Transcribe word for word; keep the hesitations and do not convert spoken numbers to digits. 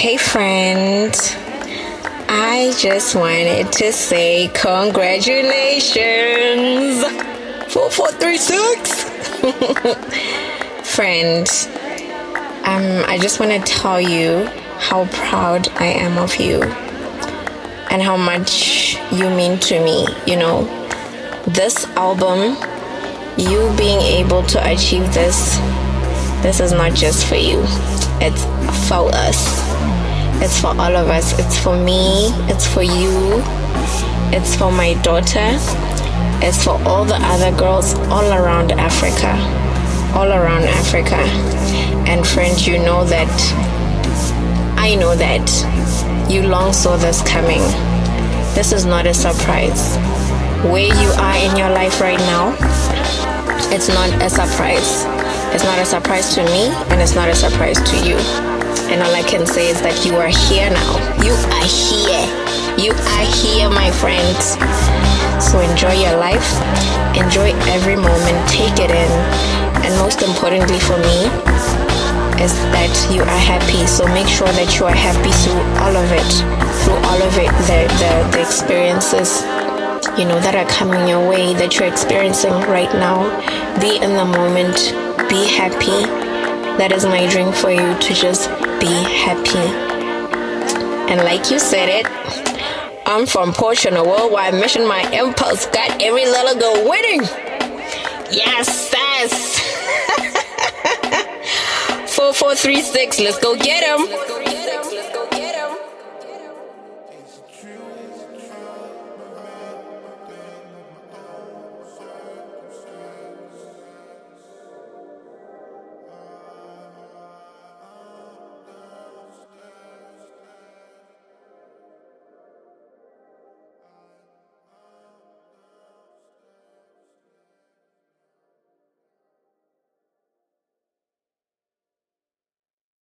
Hey friend, I just wanted to say congratulations. four four three six. Friend, um, I just want to tell you how proud I am of you and how much you mean to me. You know, this album, you being able to achieve this, this is not just for you. It's for us. It's for all of us. It's for me. It's for you. It's for my daughter. It's for all the other girls all around Africa. All around Africa. And friend, you know that, I know that you long saw this coming. This is not a surprise. Where you are in your life right now, it's not a surprise. It's not a surprise to me, and it's not a surprise to you. And all I can say is that you are here now. You are here. You are here, my friends. So enjoy your life. Enjoy every moment. Take it in. And most importantly for me is that you are happy. So make sure that you are happy through all of it. Through all of it. The, the, the experiences, you know, that are coming your way, that you're experiencing right now. Be in the moment. Be happy. That is my dream for you, to just be happy. And like you said it, I'm from Porsche on a worldwide mission. My impulse got every little girl winning. Yes, yes. four four three six, let's go get him.